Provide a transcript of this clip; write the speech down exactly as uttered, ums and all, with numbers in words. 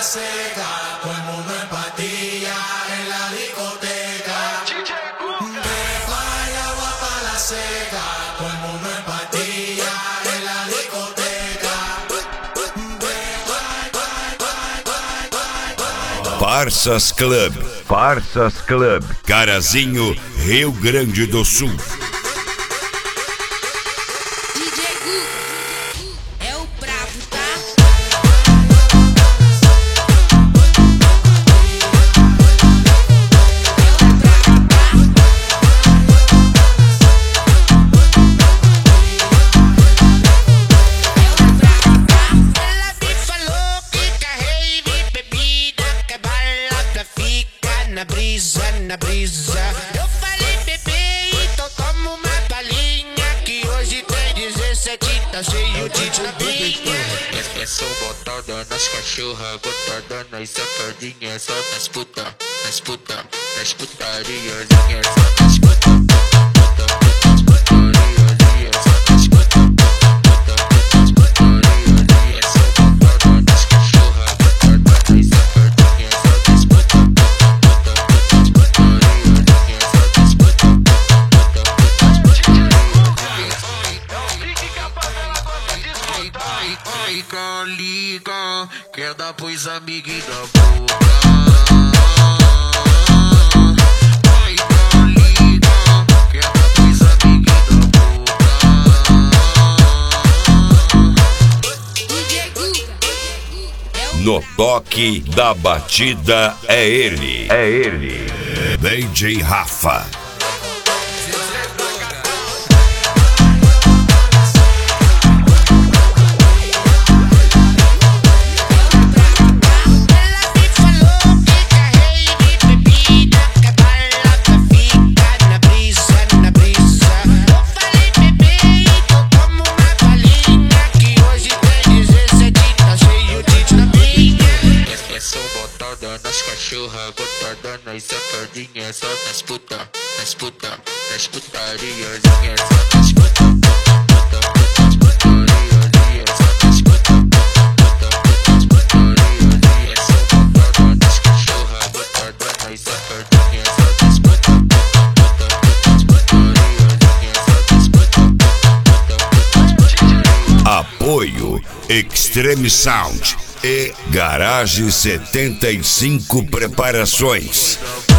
seca, todo el mundo en patilla en la discoteca. Deja el agua para la seca, todo el mundo en patilla en la discoteca. Parças Club, Parças Club, Carazinho, Rio Grande do Sul. Na brisa, na brisa. Eu falei, bebê, então toma uma balinha, que hoje tem dezessete, tá cheio de novinha. É só botada nas cachorras, botada nas safadinhas, só nas puta, nas puta, nas putarias, só nas puta. Liga, liga, quer dar pros amiguinhos da boca. Liga, liga, quer dar pros amiguinhos da boca. No toque da batida é ele, é ele, D J Rafa. Nas cachorras, botada nas safadinhas, só nas puta, nas puta, nas putarias, só nas puta, puta, puta, putarias, só nas puta, puta, putarias, só botada nas cachorras, botada nas safadinhas, só nas puta, puta, putarias, só nas puta, puta. Apoio Extreme Sound e Garage setenta e cinco Preparações.